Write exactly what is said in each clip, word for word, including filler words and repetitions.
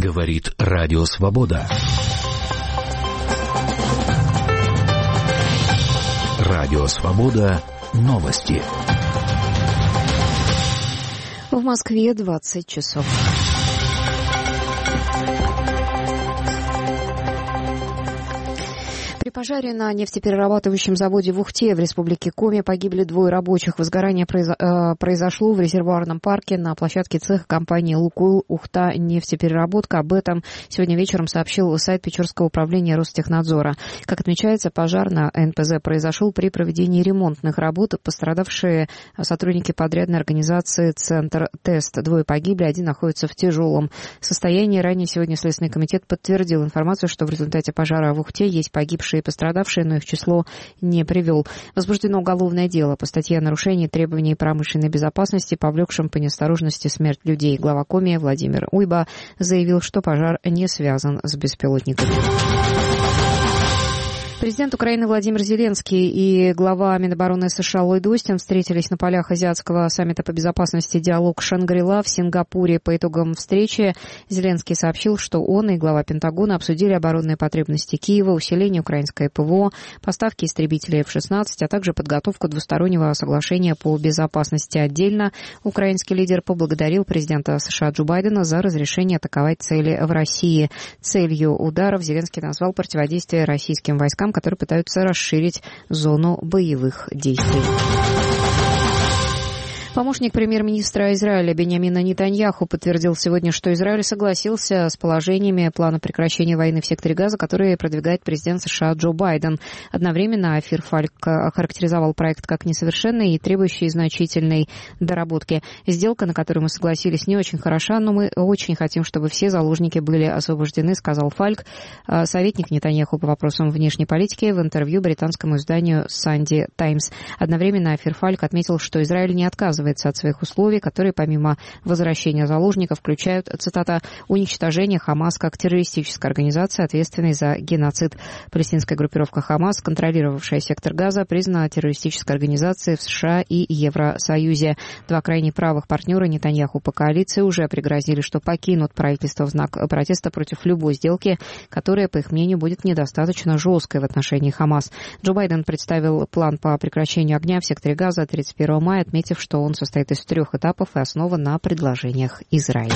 Говорит Радио Свобода. Радио Свобода. Новости. В Москве двадцать часов. При пожаре на нефтеперерабатывающем заводе в Ухте в республике Коми погибли двое рабочих. Возгорание произошло в резервуарном парке на площадке цеха компании «Лукойл Ухта нефтепереработка». Об этом сегодня вечером сообщил сайт Печорского управления Ростехнадзора. Как отмечается, пожар на эн пэ зэ произошел при проведении ремонтных работ. Пострадавшие сотрудники подрядной организации «Центр Тест». Двое погибли, один находится в тяжелом состоянии. Ранее сегодня Следственный комитет подтвердил информацию, что в результате пожара в Ухте есть погибшие и пострадавшие, но их число не привел. Возбуждено уголовное дело по статье о нарушении требований промышленной безопасности, повлекшем по неосторожности смерть людей. Глава Коми Владимир Уйба заявил, что пожар не связан с беспилотниками. Президент Украины Владимир Зеленский и глава Минобороны США Ллойд Остин встретились на полях Азиатского саммита по безопасности «Диалог Шангри-Ла» в Сингапуре. По итогам встречи Зеленский сообщил, что он и глава Пентагона обсудили оборонные потребности Киева, усиление украинской пэ вэ о, поставки истребителей эф шестнадцать, а также подготовку двустороннего соглашения по безопасности. Отдельно украинский лидер поблагодарил президента США Джо Байдена за разрешение атаковать цели в России. Целью ударов Зеленский назвал противодействие российским войскам, которые пытаются расширить зону боевых действий. Помощник премьер-министра Израиля Биньямина Нетаньяху подтвердил сегодня, что Израиль согласился с положениями плана прекращения войны в секторе Газа, которые продвигает президент США Джо Байден. Одновременно Офир Фальк охарактеризовал проект как несовершенный и требующий значительной доработки. Сделка, на которую мы согласились, не очень хороша, но мы очень хотим, чтобы все заложники были освобождены, сказал Фальк, советник Нетаньяху по вопросам внешней политики, в интервью британскому изданию «Санди Таймс». Одновременно Офир Фальк отметил, что Израиль не отказывается от своих условий, которые помимо возвращения заложников включают, цитата, «уничтожение Хамас как террористической организации, ответственной за геноцид». Палестинская группировка Хамас, контролировавшая сектор Газа, признана террористической организацией в США и Евросоюзе. Два крайне правых партнера Нетаньяху по коалиции уже пригрозили, что покинут правительство в знак протеста против любой сделки, которая, по их мнению, будет недостаточно жесткой в отношении Хамас. Джо Байден представил план по прекращению огня в секторе Газа тридцать первого мая, отметив, что он состоит из трех этапов и основан на предложениях Израиля.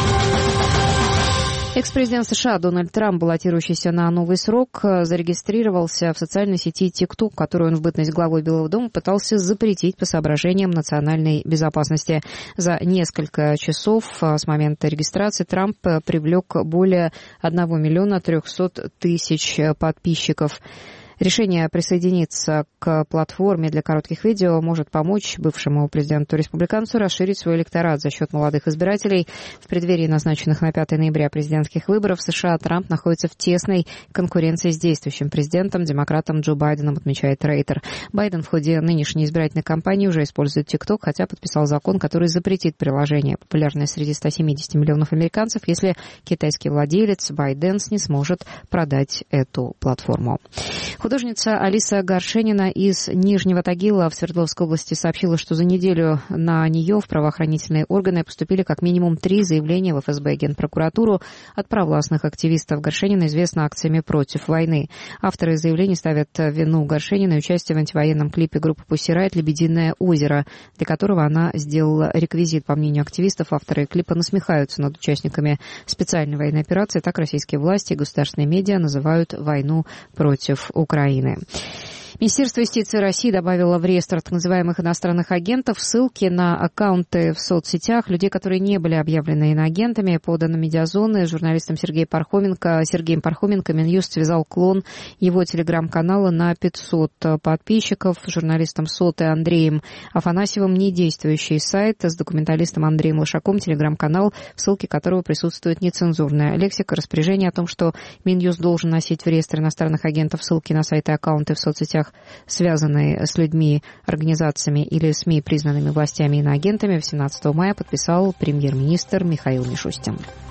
Экс-президент США Дональд Трамп, баллотирующийся на новый срок, зарегистрировался в социальной сети TikTok, которую он в бытность главой Белого дома пытался запретить по соображениям национальной безопасности. За несколько часов с момента регистрации Трамп привлек более одного миллиона трехсот тысяч подписчиков. Решение присоединиться к платформе для коротких видео может помочь бывшему президенту-республиканцу расширить свой электорат за счет молодых избирателей. В преддверии назначенных на пятое ноября президентских выборов в США Трамп находится в тесной конкуренции с действующим президентом, демократом Джо Байденом, отмечает Рейтер. Байден в ходе нынешней избирательной кампании уже использует TikTok, хотя подписал закон, который запретит приложение, популярное среди ста семидесяти миллионов американцев, если китайский владелец ByteDance не сможет продать эту платформу. Художница Алиса Горшенина из Нижнего Тагила в Свердловской области сообщила, что за неделю на нее в правоохранительные органы поступили как минимум три заявления в эф эс бэ и Генпрокуратуру от провластных активистов. Горшенина известна акциями против войны. Авторы заявлений ставят вину Горшенина и участие в антивоенном клипе группы Pussy Riot «Лебединое озеро», для которого она сделала реквизит. По мнению активистов, авторы клипа насмехаются над участниками специальной военной операции. Так российские власти и государственные медиа называют войну против Украины. Украины. Министерство юстиции России добавило в реестр так называемых иностранных агентов ссылки на аккаунты в соцсетях людей, которые не были объявлены иноагентами. По данным «Медиазоны», с журналистом Сергеем Пархоменко, Сергеем Пархоменко Минюст связал клон его телеграм-канала на пятьсот подписчиков. С журналистом СОТы Андреем Афанасьевым недействующий сайт, с документалистом Андреем Лошаком телеграм-канал, в ссылке которого присутствует нецензурная лексика, распоряжение о том, что Минюст должен носить в реестр иностранных агентов ссылки на сайты и аккаунты в соцсетях, связанные с людьми, организациями или СМИ, признанными властями иноагентами, восемнадцатого мая подписал премьер-министр Михаил Мишустин.